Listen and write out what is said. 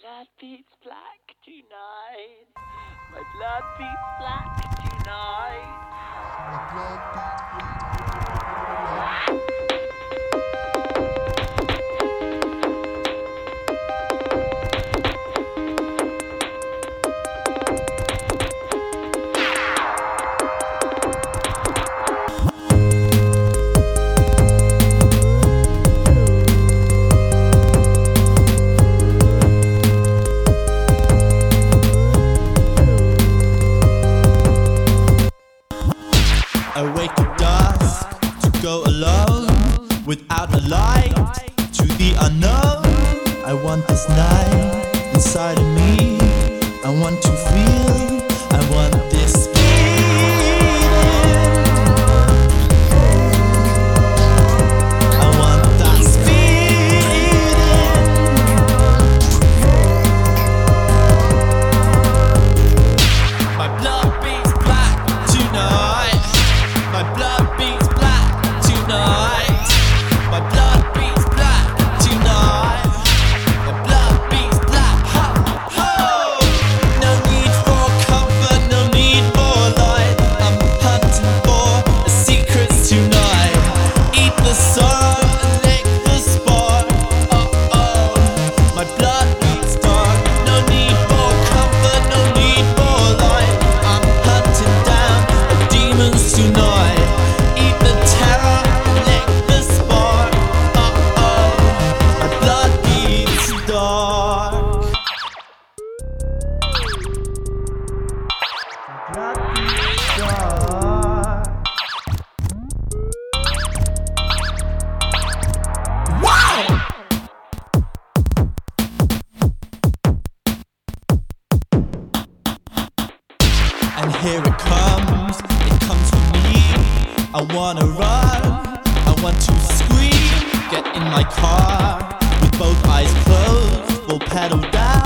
blood beats black tonight. My blood beats black tonight. My blood beats black. I wake at dusk to go alone, without a light, to the unknown. I want this night inside of me. I want to feel, I want this feeling. I want that feeling. My blood beats black tonight. My blood beats black tonight. My blood beats black tonight. My blood beats black. Ho, ho. No need for comfort, no need for light. I'm hunting for the secrets tonight. Eat the sun and lick the spark. Oh, oh. My blood beats dark. No need for comfort, no need for light. I'm hunting down the demons tonight. Eat the terror, lick the spark. Oh, oh. My blood beats dark. My blood beats dark. Wow! And here it comes for me. I wanna run, I want to scream. Get in my car, with both eyes closed, full pedal down.